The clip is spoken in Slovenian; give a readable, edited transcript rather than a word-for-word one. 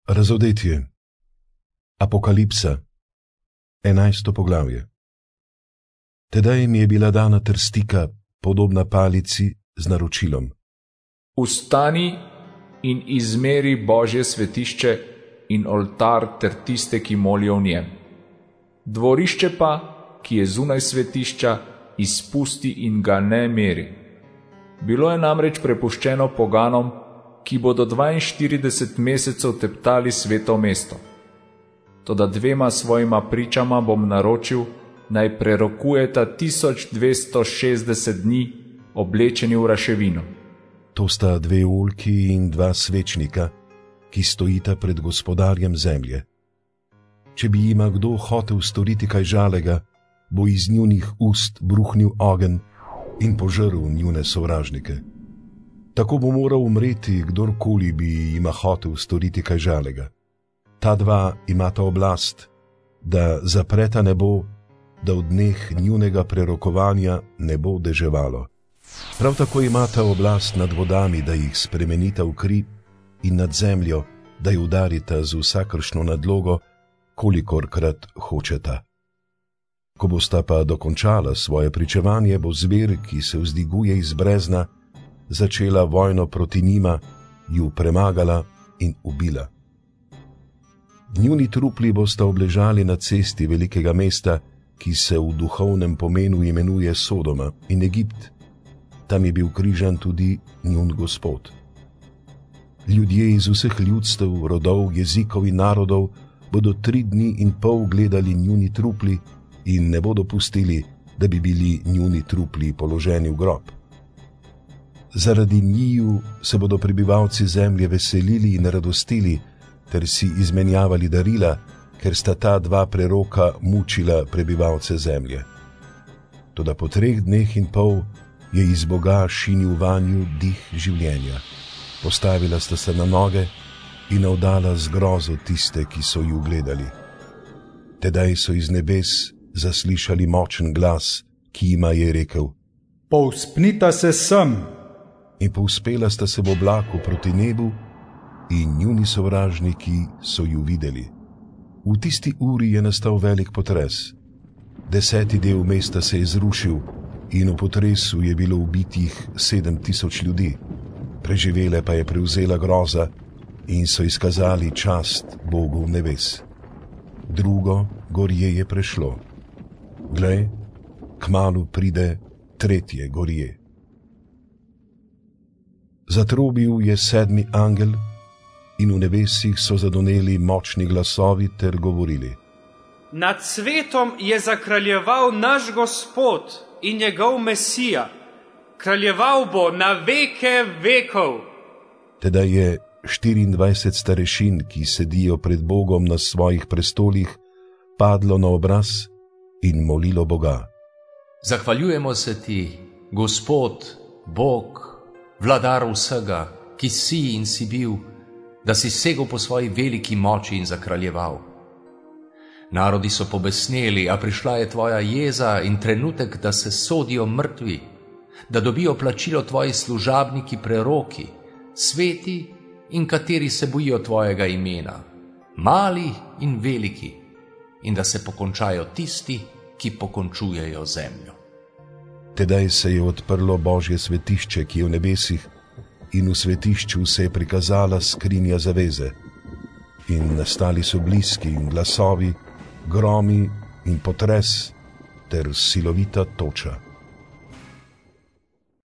Razodetje. Apokalipsa. 11. poglavje. Tedaj mi je bila dana trstika, podobna palici z naročilom. Vstani in izmeri Božje svetišče in oltar ter tiste, ki molijo v njem. Dvorišče pa, ki je zunaj svetišča, izpusti in ga ne meri. Bilo je namreč prepuščeno poganom, ki bodo 42 mesecev teptali sveto mesto. Toda 2 svojima pričama bom naročil, naj prerokujeta 1260 dni, oblečeni v raševino. To sta 2 oljki in 2 svečnika, ki stojita pred gospodarjem zemlje. Če bi jima kdo hotel storiti kaj žalega, bo iz njunih ust bruhnil ogenj in požrl njune sovražnike. Tako bo moral umreti, kdorkoli bi jima hotel storiti kaj žalega. Ta 2 imata oblast, da zapreta nebo, da v dneh njunega prerokovanja ne bo deževalo. Prav tako imata oblast nad vodami, da jih spremenita v kri, in nad zemljo, da jo udarita z vsakršno nadlogo, kolikorkrat hočeta. Ko bosta pa dokončala svoje pričevanje, bo zver, ki se vzdiguje iz brezna, začela vojno proti njima, ju premagala in ubila. Njuni trupli bosta obležali na cesti velikega mesta, ki se v duhovnem pomenu imenuje Sodoma in Egipt. Tam je bil križan tudi njun Gospod. Ljudje iz vseh ljudstev, rodov, jezikov in narodov bodo 3 dni in pol gledali njuni trupli in ne bodo pustili, da bi bili njuni trupli položeni v grob. Zaradi njiju se bodo prebivalci zemlje veselili in radostili ter si izmenjavali darila, ker sta ta 2 preroka mučila prebivalce zemlje. Toda po 3 dneh in pol je iz Boga šinil vanju dih življenja. Postavila sta se na noge in navdala z grozo tiste, ki so ju gledali. Tedaj so iz nebes zaslišali močen glas, ki jima je rekel: Povzpnita se sem! In povzpela sta se v oblaku proti nebu in njuni sovražniki so ju videli. V tisti uri je nastal velik potres. 10. del mesta se je zrušil in v potresu je bilo ubitih 7000 ljudi. Preživele pa je prevzela groza in so izkazali čast Bogu v nebes. Drugo gorje je prešlo. Glej, kmalu pride 3. gorje. Zatrobil je 7. angel in v nebesih so zadoneli močni glasovi ter govorili: Nad svetom je zakraljeval naš Gospod in njegov Mesija. Kraljeval bo na veke vekov. Tedaj je 24 starešin, ki sedijo pred Bogom na svojih prestolih, padlo na obraz in molilo Boga: Zahvaljujemo se ti, Gospod, Bog, vladar vsega, ki si in si bil, da si segel po svoji veliki moči in zakraljeval. Narodi so pobesneli, a prišla je tvoja jeza in trenutek, da se sodijo mrtvi, da dobijo plačilo tvoji služabniki preroki, sveti in kateri se bojijo tvojega imena, mali in veliki, in da se pokončajo tisti, ki pokončujejo zemljo. Tedaj se je odprlo Božje svetišče, ki je v nebesih, in v svetišču se je prikazala skrinja zaveze. In nastali so bliski in glasovi, gromi in potres ter silovita toča.